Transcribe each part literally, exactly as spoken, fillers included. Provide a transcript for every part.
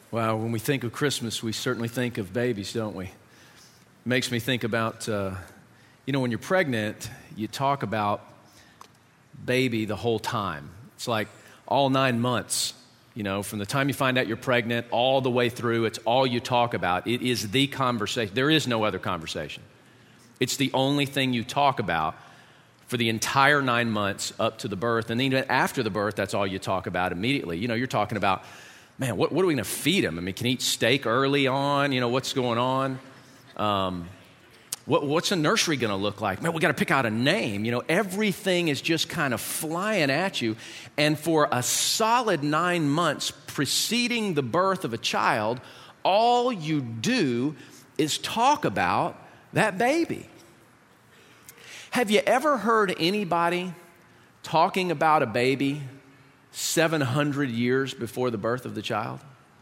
Well, when we think of Christmas, we certainly think of babies, don't we? It makes me think about, uh, you know, when you're pregnant, you talk about baby the whole time. It's like all nine months, you know, from the time you find out you're pregnant all the way through, it's all you talk about. It is the conversation. There is no other conversation. It's the only thing you talk about for the entire nine months up to the birth. And then even after the birth, that's all you talk about immediately. You know, you're talking about, man, what, what are we going to feed him? I mean, can he eat steak early on? You know, what's going on? Um, what, what's a nursery going to look like? Man, we got to pick out a name. You know, everything is just kind of flying at you. And for a solid nine months preceding the birth of a child, all you do is talk about that baby. Have you ever heard anybody talking about a baby seven hundred years before the birth of the child?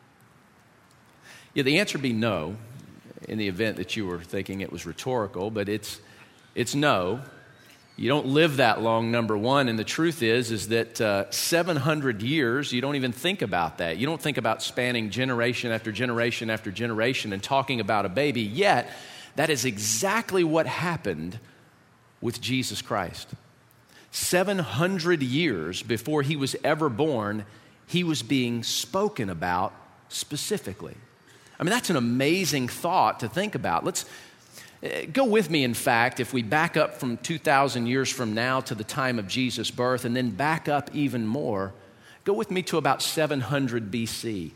Yeah, the answer would be no, in the event that you were thinking it was rhetorical, but it's it's no. You don't live that long, number one, and the truth is, is that uh, seven hundred years, you don't even think about that. You don't think about spanning generation after generation after generation and talking about a baby, yet that is exactly what happened with Jesus Christ. seven hundred years before he was ever born, he was being spoken about specifically. I mean, that's an amazing thought to think about. Let's uh, go with me, in fact, if we back up from two thousand years from now to the time of Jesus' birth and then back up even more, go with me to about seven hundred B C.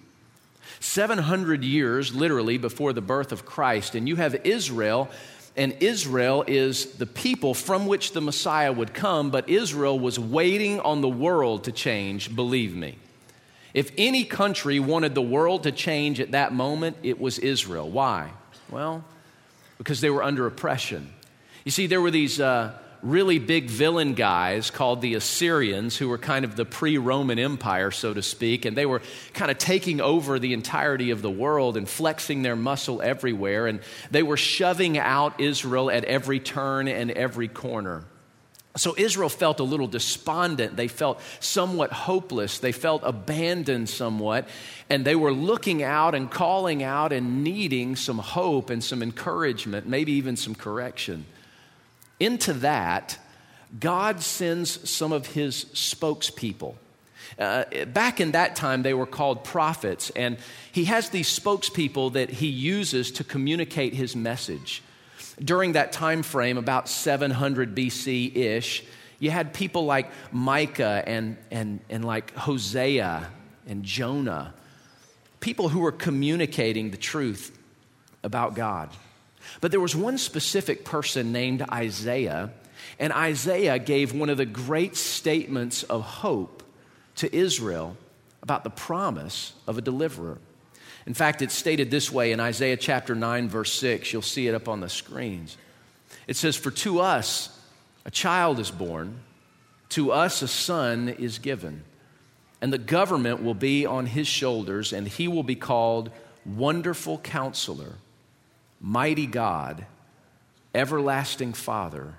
seven hundred years, literally, before the birth of Christ, and you have Israel. And Israel is the people from which the Messiah would come, but Israel was waiting on the world to change, believe me. If any country wanted the world to change at that moment, it was Israel. Why? Well, because they were under oppression. You see, there were these uh, really big villain guys called the Assyrians, who were kind of the pre-Roman Empire, so to speak, and they were kind of taking over the entirety of the world and flexing their muscle everywhere, and they were shoving out Israel at every turn and every corner. So Israel felt a little despondent. They felt somewhat hopeless. They felt abandoned somewhat, and they were looking out and calling out and needing some hope and some encouragement, maybe even some correction. Into that, God sends some of his spokespeople. Uh, back in that time, they were called prophets, and he has these spokespeople that he uses to communicate his message. During that time frame, about seven hundred B C-ish, you had people like Micah and, and, and like Hosea and Jonah, people who were communicating the truth about God. But there was one specific person named Isaiah, and Isaiah gave one of the great statements of hope to Israel about the promise of a deliverer. In fact, it's stated this way in Isaiah chapter nine, verse six. You'll see it up on the screens. It says, "For to us a child is born, to us a son is given, and the government will be on his shoulders, and he will be called Wonderful Counselor, Mighty God, Everlasting Father,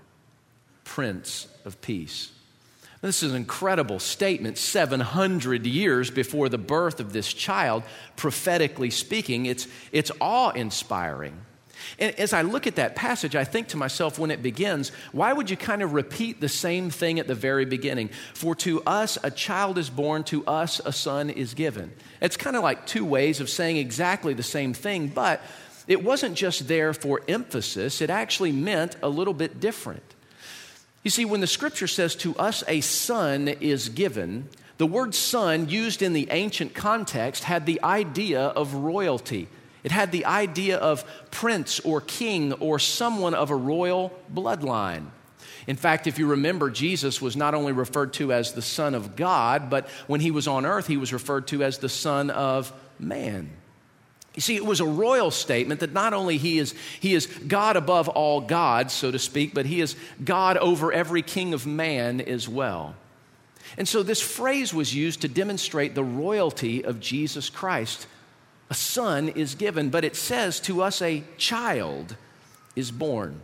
Prince of Peace." This is an incredible statement, seven hundred years before the birth of this child, prophetically speaking. It's, it's awe-inspiring. And as I look at that passage, I think to myself when it begins, why would you kind of repeat the same thing at the very beginning? For to us a child is born, to us a son is given. It's kind of like two ways of saying exactly the same thing, but it wasn't just there for emphasis. It actually meant a little bit different. You see, when the scripture says to us a son is given, the word son used in the ancient context had the idea of royalty. It had the idea of prince or king or someone of a royal bloodline. In fact, if you remember, Jesus was not only referred to as the Son of God, but when he was on earth, he was referred to as the Son of Man. You see, it was a royal statement that not only he is, he is God above all gods, so to speak, but he is God over every king of man as well. And so this phrase was used to demonstrate the royalty of Jesus Christ. A son is given, but it says to us a child is born.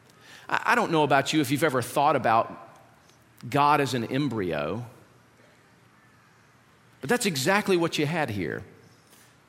I don't know about you if you've ever thought about God as an embryo, but that's exactly what you had here.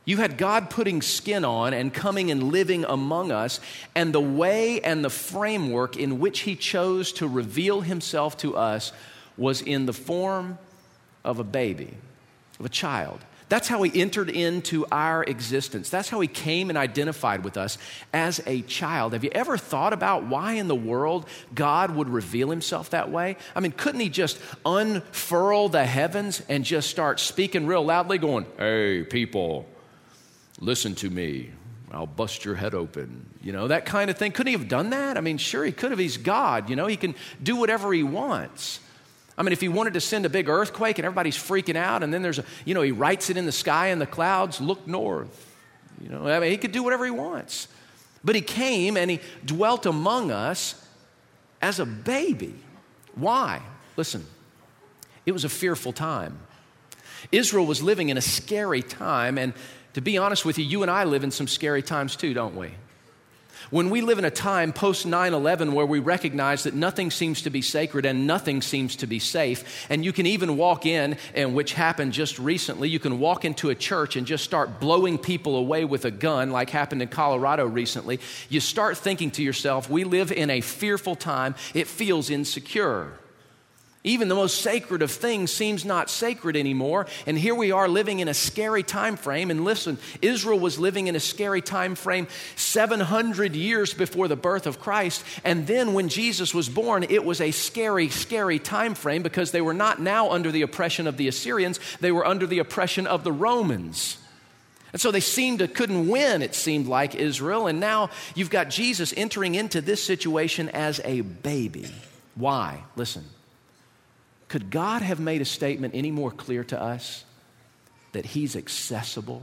You had God putting skin on and coming and living among us, and the way and the framework in which he chose to reveal himself to us was in the form of a baby, of a child. That's how he entered into our existence. That's how he came and identified with us as a child. Have you ever thought about why in the world God would reveal himself that way? I mean, couldn't he just unfurl the heavens and just start speaking real loudly, going, "Hey, people, listen to me. I'll bust your head open." You know, that kind of thing. Couldn't he have done that? I mean, sure, he could have. He's God. You know, he can do whatever he wants. I mean, if he wanted to send a big earthquake and everybody's freaking out, and then there's a, you know, he writes it in the sky and the clouds, "Look north." You know, I mean, he could do whatever he wants. But he came and he dwelt among us as a baby. Why? Listen, it was a fearful time. Israel was living in a scary time, and to be honest with you, you and I live in some scary times too, don't we? When we live in a time post nine eleven where we recognize that nothing seems to be sacred and nothing seems to be safe, and you can even walk in, and which happened just recently, you can walk into a church and just start blowing people away with a gun like happened in Colorado recently, you start thinking to yourself, we live in a fearful time. It feels insecure. Even the most sacred of things seems not sacred anymore. And here we are living in a scary time frame. And listen, Israel was living in a scary time frame seven hundred years before the birth of Christ. And then when Jesus was born, it was a scary, scary time frame because they were not now under the oppression of the Assyrians. They were under the oppression of the Romans. And so they seemed to couldn't win, it seemed like, Israel. And now you've got Jesus entering into this situation as a baby. Why? Listen. Could God have made a statement any more clear to us that he's accessible?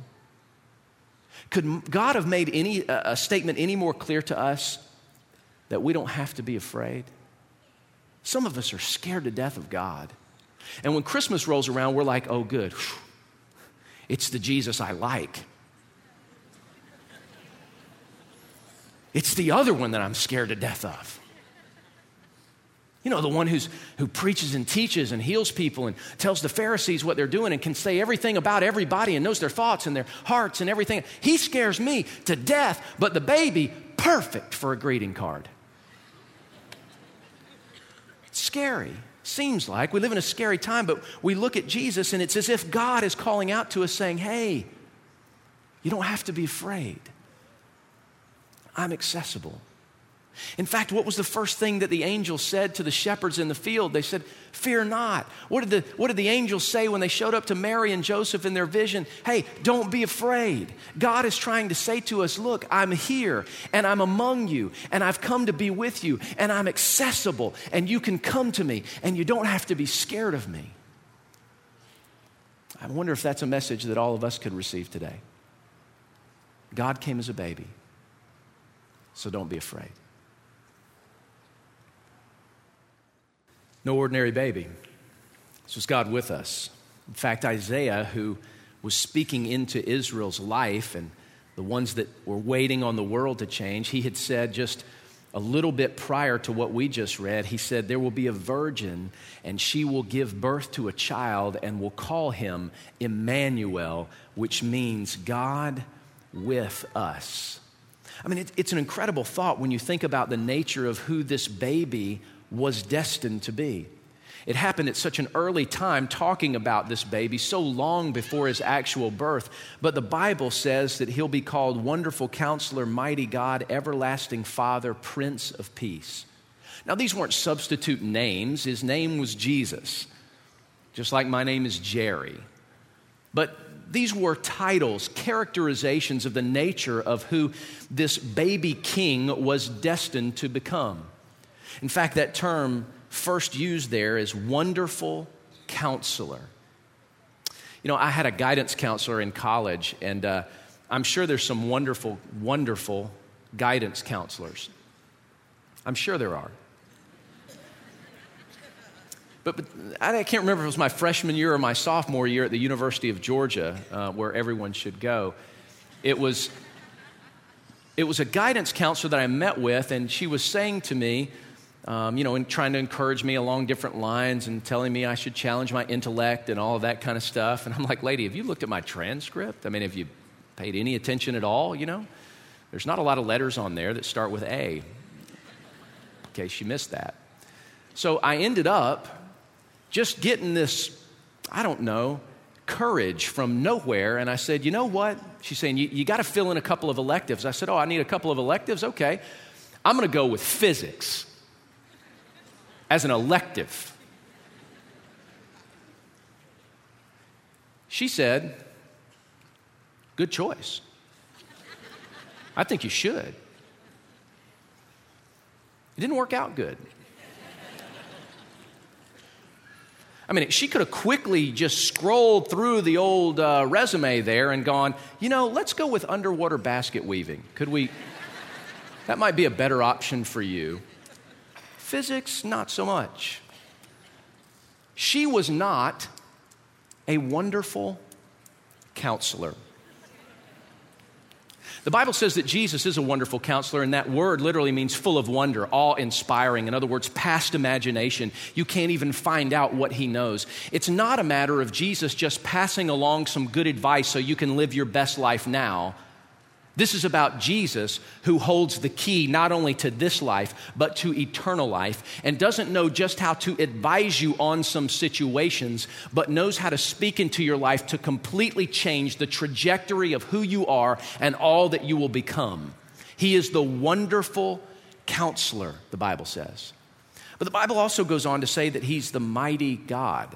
Could God have made any uh, a statement any more clear to us that we don't have to be afraid? Some of us are scared to death of God. And when Christmas rolls around, we're like, "Oh, good. It's the Jesus I like. It's the other one that I'm scared to death of. You know, the one who's, who preaches and teaches and heals people and tells the Pharisees what they're doing and can say everything about everybody and knows their thoughts and their hearts and everything. He scares me to death, but the baby, perfect for a greeting card." It's scary. Seems like we live in a scary time, but we look at Jesus and it's as if God is calling out to us saying, "Hey, you don't have to be afraid. I'm accessible." In fact, what was the first thing that the angels said to the shepherds in the field? They said, "Fear not." What did the, what did the angels say when they showed up to Mary and Joseph in their vision? "Hey, don't be afraid." God is trying to say to us, "Look, I'm here and I'm among you and I've come to be with you and I'm accessible and you can come to me and you don't have to be scared of me." I wonder if that's a message that all of us could receive today. God came as a baby, so don't be afraid. No ordinary baby. This was God with us. In fact, Isaiah, who was speaking into Israel's life and the ones that were waiting on the world to change, he had said just a little bit prior to what we just read, he said, "There will be a virgin and she will give birth to a child and will call him Emmanuel," which means God with us. I mean, it, it's an incredible thought when you think about the nature of who this baby was destined to be. It happened at such an early time, talking about this baby so long before his actual birth. But the Bible says that he'll be called Wonderful Counselor, Mighty God, Everlasting Father, Prince of Peace. Now, these weren't substitute names. His name was Jesus, just like my name is Jerry. But these were titles, characterizations of the nature of who this baby king was destined to become. In fact, that term first used there is Wonderful Counselor. You know, I had a guidance counselor in college, and uh, I'm sure there's some wonderful, wonderful guidance counselors. I'm sure there are. But, but I can't remember if it was my freshman year or my sophomore year at the University of Georgia, uh, where everyone should go. It was, it was a guidance counselor that I met with, and she was saying to me, Um, you know, and trying to encourage me along different lines and telling me I should challenge my intellect and all of that kind of stuff. And I'm like, "Lady, have you looked at my transcript? I mean, have you paid any attention at all, you know. There's not a lot of letters on there that start with A, in case you missed that. So I ended up just getting this, I don't know, courage from nowhere. And I said, you know what? She's saying, you, you got to fill in a couple of electives. I said, oh, I need a couple of electives? Okay. I'm going to go with physics as an elective. She said, good choice. I think you should. It didn't work out good. I mean, she could have quickly just scrolled through the old uh, resume there and gone, you know, let's go with underwater basket weaving. Could we? That might be a better option for you. Physics, not so much. She was not a wonderful counselor. The Bible says that Jesus is a wonderful counselor, and that word literally means full of wonder, awe-inspiring. In other words, past imagination. You can't even find out what he knows. It's not a matter of Jesus just passing along some good advice so you can live your best life now. This is about Jesus, who holds the key not only to this life, but to eternal life, and doesn't know just how to advise you on some situations, but knows how to speak into your life to completely change the trajectory of who you are and all that you will become. He is the wonderful counselor, the Bible says. But the Bible also goes on to say that he's the mighty God.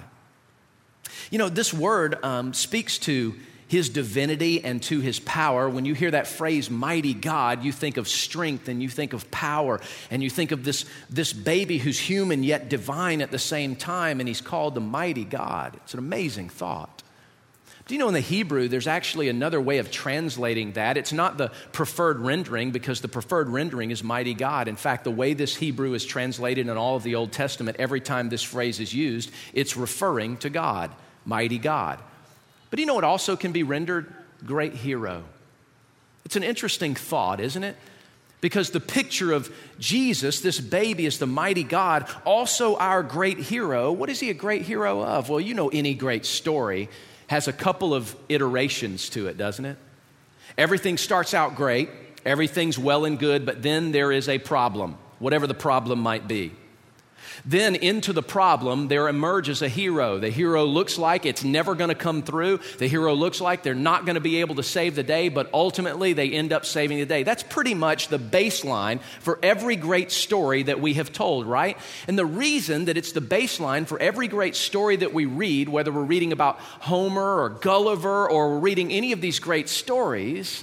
You know, this word um, speaks to his divinity and to his power. When you hear that phrase, mighty God, you think of strength and you think of power and you think of this, this baby who's human yet divine at the same time, and he's called the mighty God. It's an amazing thought. Do you know in the Hebrew, there's actually another way of translating that? It's not the preferred rendering, because the preferred rendering is mighty God. In fact, the way this Hebrew is translated in all of the Old Testament, every time this phrase is used, it's referring to God, mighty God. But you know, it also can be rendered great hero. It's an interesting thought, isn't it? Because the picture of Jesus, this baby, as the mighty God, also our great hero. What is he a great hero of? Well, you know, any great story has a couple of iterations to it, doesn't it? Everything starts out great, everything's well and good, but then there is a problem, whatever the problem might be. Then into the problem, there emerges a hero. The hero looks like it's never going to come through. The hero looks like they're not going to be able to save the day, but ultimately they end up saving the day. That's pretty much the baseline for every great story that we have told, right? And the reason that it's the baseline for every great story that we read, whether we're reading about Homer or Gulliver or we're reading any of these great stories,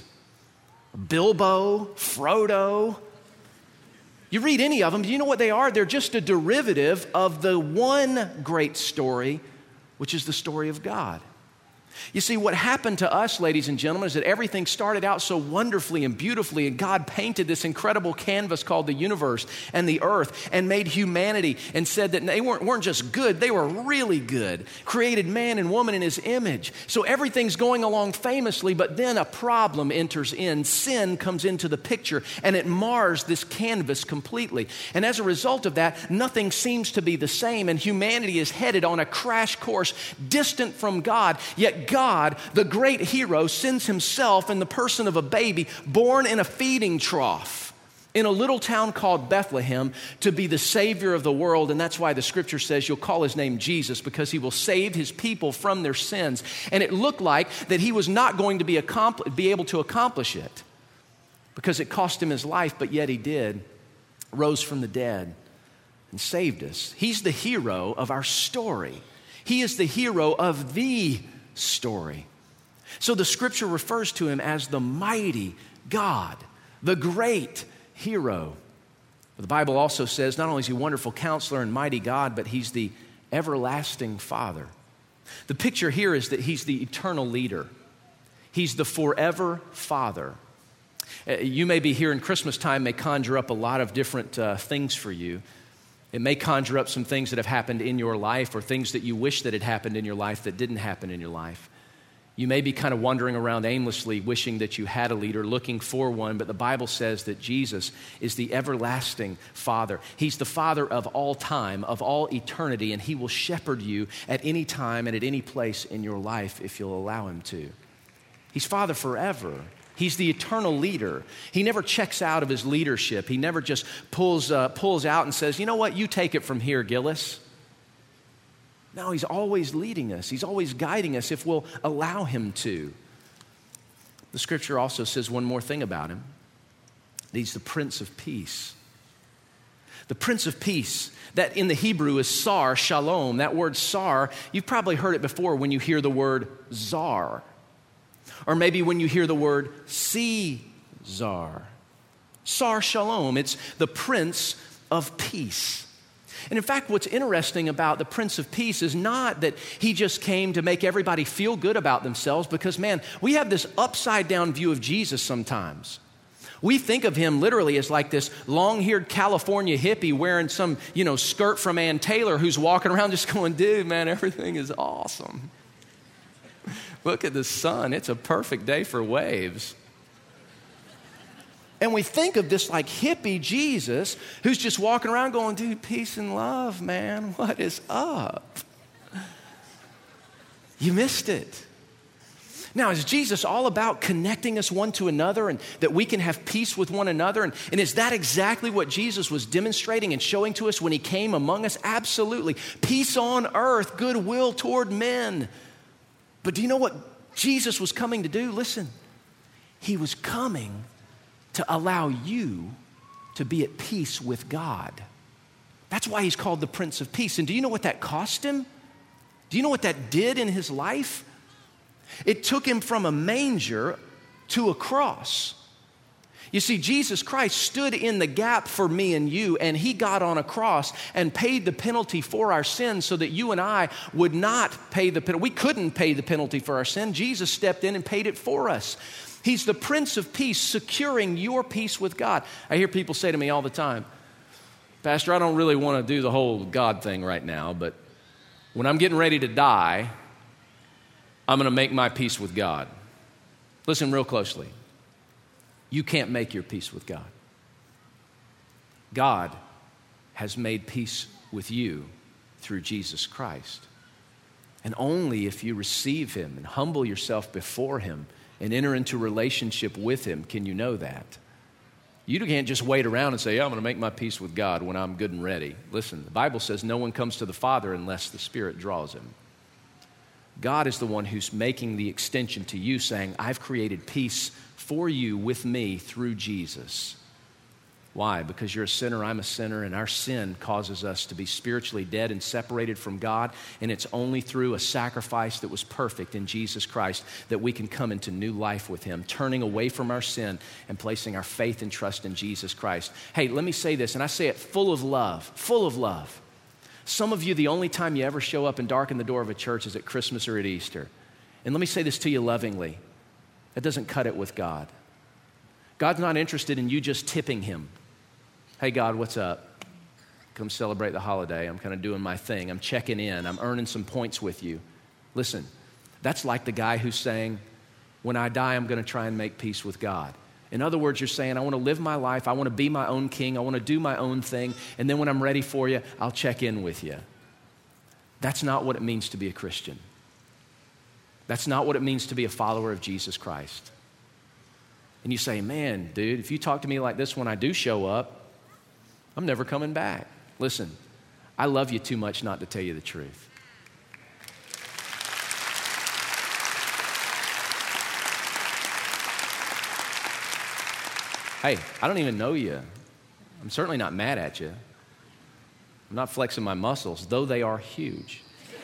Bilbo, Frodo, you read any of them, do you know what they are? They're just a derivative of the one great story, which is the story of God. You see, what happened to us, ladies and gentlemen, is that everything started out so wonderfully and beautifully, and God painted this incredible canvas called the universe and the earth and made humanity and said that they weren't, weren't just good, they were really good. Created man and woman in his image. So everything's going along famously, but then a problem enters in. Sin comes into the picture, and it mars this canvas completely. And as a result of that, nothing seems to be the same, and humanity is headed on a crash course distant from God, yet God, the great hero, sends himself in the person of a baby born in a feeding trough in a little town called Bethlehem to be the Savior of the world. And that's why the scripture says you'll call his name Jesus, because he will save his people from their sins. And it looked like that he was not going to be, accompli- be able to accomplish it because it cost him his life, but yet he did, rose from the dead and saved us. He's the hero of our story. He is the hero of the story. So the scripture refers to him as the mighty God, the great hero. But the Bible also says not only is he a wonderful counselor and mighty God, but he's the everlasting Father. The picture here is that he's the eternal leader. He's the forever Father. Uh, you may be here in Christmas time, may conjure up a lot of different uh, things for you. It may conjure up some things that have happened in your life or things that you wish that had happened in your life that didn't happen in your life. You may be kind of wandering around aimlessly, wishing that you had a leader, looking for one, but the Bible says that Jesus is the everlasting Father. He's the Father of all time, of all eternity, and he will shepherd you at any time and at any place in your life if you'll allow him to. He's Father forever. He's the eternal leader. He never checks out of his leadership. He never just pulls, uh, pulls out and says, you know what, you take it from here, Gillis. No, he's always leading us. He's always guiding us if we'll allow him to. The scripture also says one more thing about him. He's the Prince of Peace. The Prince of Peace, that in the Hebrew is Sar, Shalom. That word Sar, you've probably heard it before when you hear the word Czar. Or maybe when you hear the word Caesar. Sar Shalom, it's the Prince of Peace. And in fact, what's interesting about the Prince of Peace is not that he just came to make everybody feel good about themselves, because, man, we have this upside down view of Jesus sometimes. We think of him literally as like this long-haired California hippie wearing some, you know, skirt from Ann Taylor who's walking around just going, dude, man, everything is awesome. Look at the sun. It's a perfect day for waves. And we think of this like hippie Jesus who's just walking around going, dude, peace and love, man. What is up? You missed it. Now, is Jesus all about connecting us one to another and that we can have peace with one another? And, and is that exactly what Jesus was demonstrating and showing to us when he came among us? Absolutely. Peace on earth, goodwill toward men. But do you know what Jesus was coming to do? Listen, he was coming to allow you to be at peace with God. That's why he's called the Prince of Peace. And do you know what that cost him? Do you know what that did in his life? It took him from a manger to a cross. You see, Jesus Christ stood in the gap for me and you, and he got on a cross and paid the penalty for our sins so that you and I would not pay the penalty. We couldn't pay the penalty for our sin. Jesus stepped in and paid it for us. He's the Prince of Peace, securing your peace with God. I hear people say to me all the time, Pastor, I don't really want to do the whole God thing right now, but when I'm getting ready to die, I'm going to make my peace with God. Listen real closely. You can't make your peace with God. God has made peace with you through Jesus Christ. And only if you receive him and humble yourself before him and enter into relationship with him can you know that. You can't just wait around and say, yeah, I'm going to make my peace with God when I'm good and ready. Listen, the Bible says no one comes to the Father unless the Spirit draws him. God is the one who's making the extension to you, saying, I've created peace for you with me through Jesus. Why? Because you're a sinner, I'm a sinner, and our sin causes us to be spiritually dead and separated from God, and it's only through a sacrifice that was perfect in Jesus Christ that we can come into new life with him, turning away from our sin and placing our faith and trust in Jesus Christ. Hey, let me say this, and I say it full of love, full of love. Some of you, the only time you ever show up and darken the door of a church is at Christmas or at Easter. And let me say this to you lovingly. That doesn't cut it with God. God's not interested in you just tipping him. Hey, God, what's up? Come celebrate the holiday. I'm kind of doing my thing. I'm checking in. I'm earning some points with you. Listen, that's like the guy who's saying, when I die, I'm going to try and make peace with God. In other words, you're saying, I want to live my life. I want to be my own king. I want to do my own thing. And then when I'm ready for you, I'll check in with you. That's not what it means to be a Christian. That's not what it means to be a follower of Jesus Christ. And you say, man, dude, if you talk to me like this when I do show up, I'm never coming back. Listen, I love you too much not to tell you the truth. Hey, I don't even know you. I'm certainly not mad at you. I'm not flexing my muscles, though they are huge.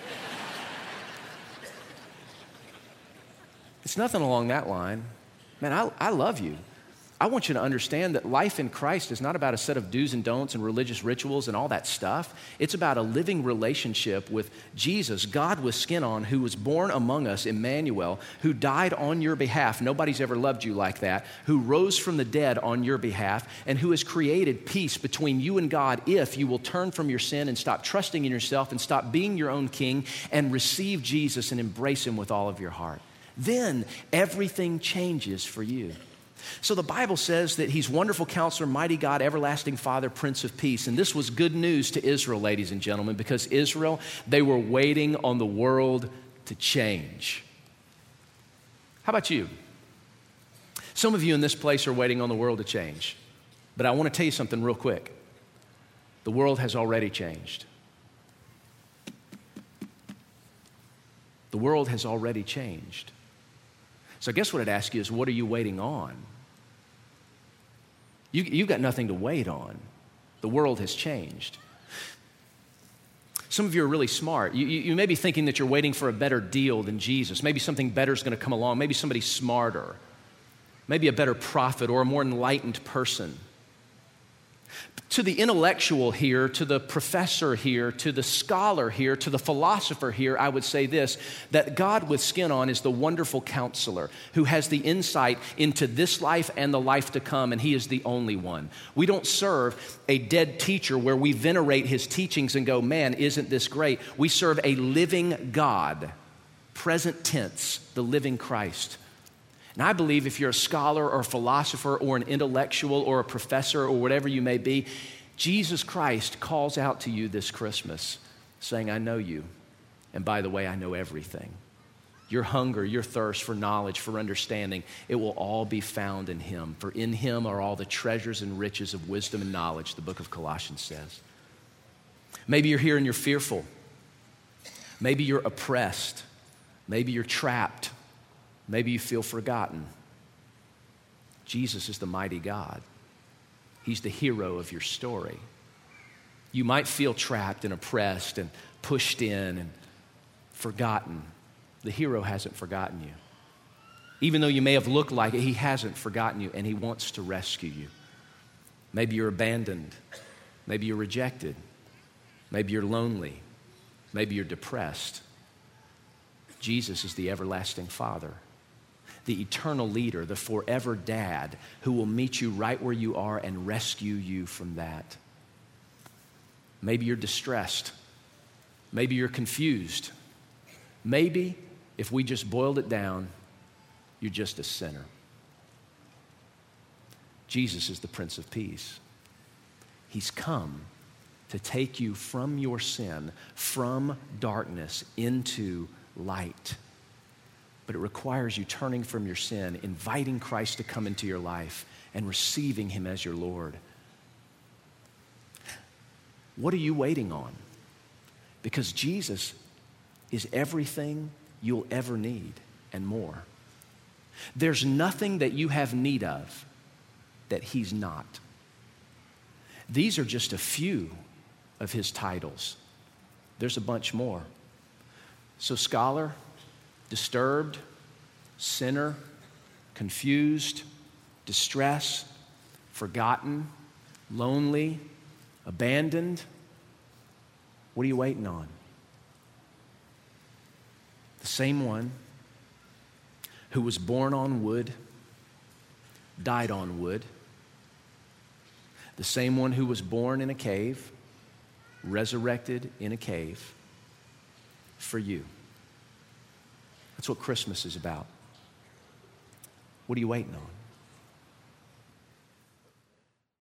It's nothing along that line. Man, I, I love you. I want you to understand that life in Christ is not about a set of do's and don'ts and religious rituals and all that stuff. It's about a living relationship with Jesus, God with skin on, who was born among us, Emmanuel, who died on your behalf. Nobody's ever loved you like that. Who rose from the dead on your behalf, and who has created peace between you and God if you will turn from your sin and stop trusting in yourself and stop being your own king and receive Jesus and embrace him with all of your heart. Then everything changes for you. So the Bible says that he's wonderful counselor, mighty God, everlasting Father, Prince of Peace. And this was good news to Israel, ladies and gentlemen, because Israel, they were waiting on the world to change. How about you? Some of you in this place are waiting on the world to change. But I want to tell you something real quick. The world has already changed. The world has already changed. So I guess what I'd ask you is, what are you waiting on? You, you've got nothing to wait on. The world has changed. Some of you are really smart. You, you, you may be thinking that you're waiting for a better deal than Jesus. Maybe something better is going to come along. Maybe somebody smarter. Maybe a better prophet or a more enlightened person. To the intellectual here, to the professor here, to the scholar here, to the philosopher here, I would say this, that God with skin on is the wonderful counselor who has the insight into this life and the life to come, and he is the only one. We don't serve a dead teacher where we venerate his teachings and go, man, isn't this great? We serve a living God, present tense, the living Christ. And I believe if you're a scholar or a philosopher or an intellectual or a professor or whatever you may be, Jesus Christ calls out to you this Christmas saying, I know you. And by the way, I know everything. Your hunger, your thirst for knowledge, for understanding, it will all be found in him. For in him are all the treasures and riches of wisdom and knowledge, the book of Colossians says. Maybe you're here and you're fearful. Maybe you're oppressed. Maybe you're trapped. Maybe you feel forgotten. Jesus is the mighty God. He's the hero of your story. You might feel trapped and oppressed and pushed in and forgotten. The hero hasn't forgotten you. Even though you may have looked like it, he hasn't forgotten you, and he wants to rescue you. Maybe you're abandoned. Maybe you're rejected. Maybe you're lonely. Maybe you're depressed. Jesus is the everlasting Father, the eternal leader, the forever dad who will meet you right where you are and rescue you from that. Maybe you're distressed. Maybe you're confused. Maybe, if we just boiled it down, you're just a sinner. Jesus is the Prince of Peace. He's come to take you from your sin, from darkness into light. But it requires you turning from your sin, inviting Christ to come into your life, and receiving him as your Lord. What are you waiting on? Because Jesus is everything you'll ever need and more. There's nothing that you have need of that he's not. These are just a few of his titles. There's a bunch more. So scholar, disturbed, sinner, confused, distressed, forgotten, lonely, abandoned. What are you waiting on? The same one who was born on wood, died on wood. The same one who was born in a cave, resurrected in a cave for you. That's what Christmas is about. What are you waiting on?